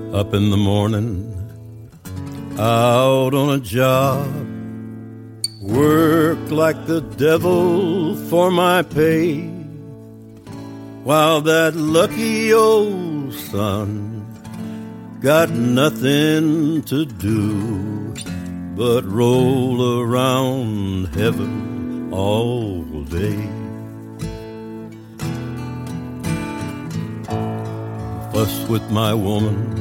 Up in the morning, out on a job, work like the devil for my pay, while that lucky old son got nothing to do but roll around heaven all day. Fuss with my woman,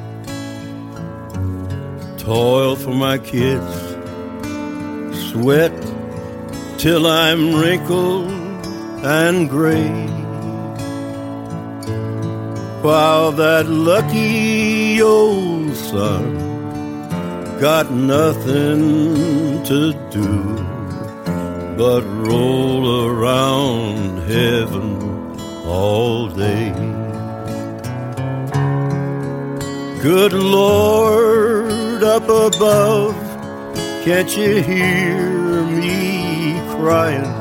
toil for my kids, sweat till I'm wrinkled and gray, while that lucky old son got nothing to do but roll around heaven all day. Good Lord, up above, can't you hear me crying?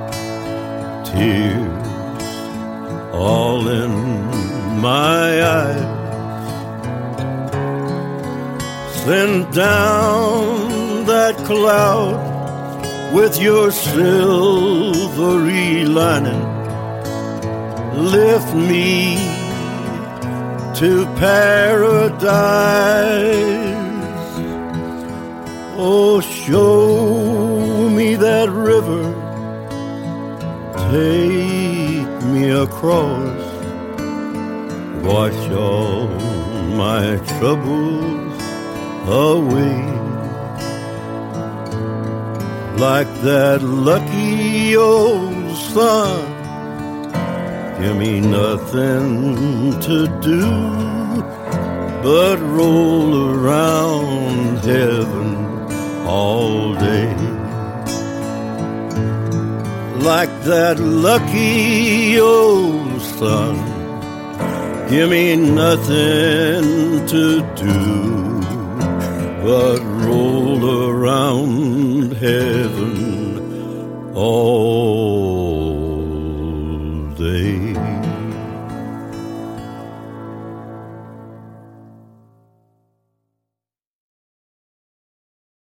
Tears all in my eyes. Send down that cloud with your silvery lining. Lift me to paradise. Oh, show me that river, take me across, wash all my troubles away, like that lucky old son. Give me nothing to do but roll around heaven all day, like that lucky old son. Give me nothing to do but roll around heaven all day.